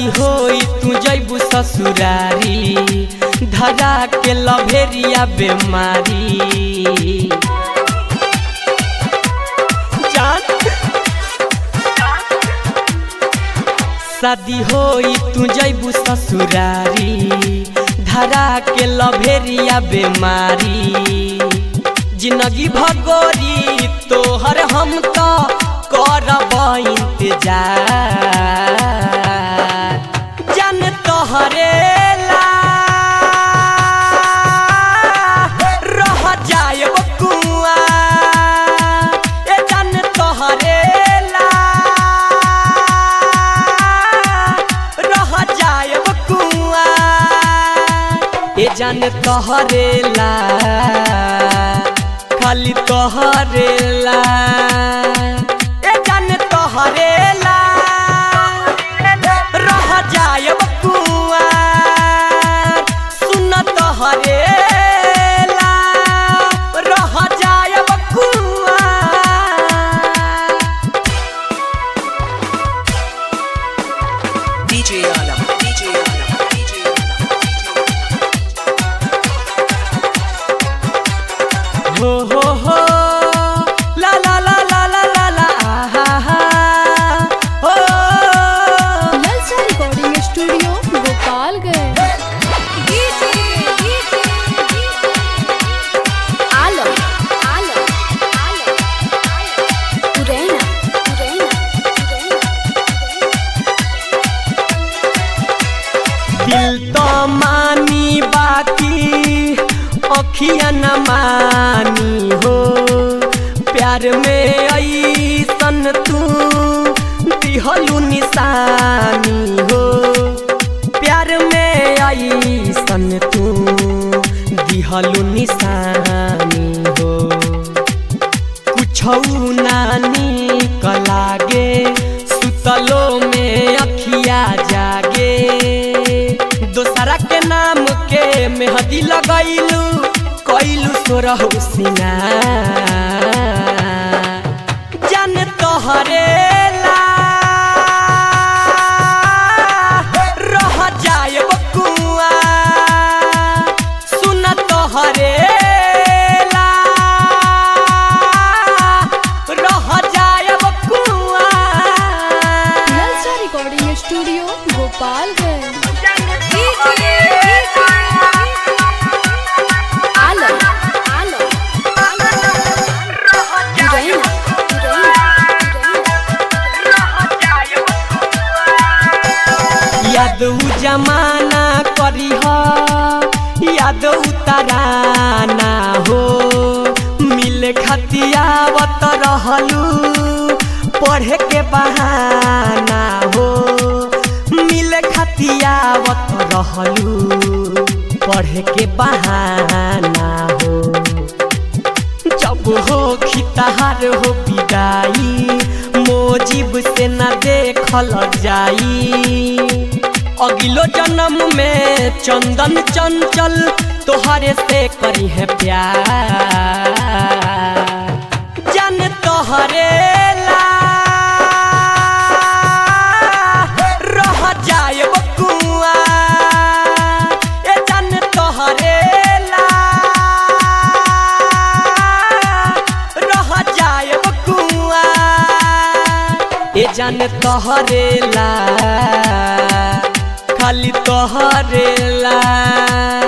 शादी होई तू जैबू ससुरारी धरा के लभेरिया बेमारी जान शादी होई तू जैबू ससुरारी धरा के लभेरिया बेमारी जिंदगी भगोरी तोहर हम तो करब इंतजार जान तोहरे ला रह जाएब कुआं ए जान तोहरे ला रह जाएब कुआं ए जान तोहरे ला खाली तोहरे ला ए जान तोहरे ला रह जाएब कुआं सुन तोहरे ला रह जाएब कुआं DJ Alam, DJ Alam, DJ हो ला ला ला ला ला ला ला आहा हा हो ललचा रिकॉर्डिंग स्टूडियो गोपालगंज। आलम आलम आलम उरैना उरैना दिल तो मानी बाकी अखिया न मानी हो प्यार में ऐसन तू दिहलू निशानी हो प्यार में ऐसन तू दिहलू निशानी हो कुछौ नानी कलागे सुतलो में अखिया जागे दोसरा के नाम के मेहंदी लगैलू कैलू सोरह सिंगार जान तोहरे ला रह जाएब कुआं सुन तोहरे ला रह जाएब कुआं ललचा रिकॉर्डिंग स्टूडियो गोपालगंज। आलम आलम उरैना याद उ जमाना करीह याद उतराना हो मिले खतियावत रहलू पढ़े के बहाना हो मिले खतियावत रहलू पढ़े के बहाना हो जब हो खितार हो विदाई मोजिब से न देखल जाई अगिलो जन्म में चंदन चंचल तोहरे से करी है प्यार जान तोहरे ला रह जाएब कुआं ए जान तोहरे ला रह जाएब कुआं ए जान तोहरे ला खाली तोहरे ला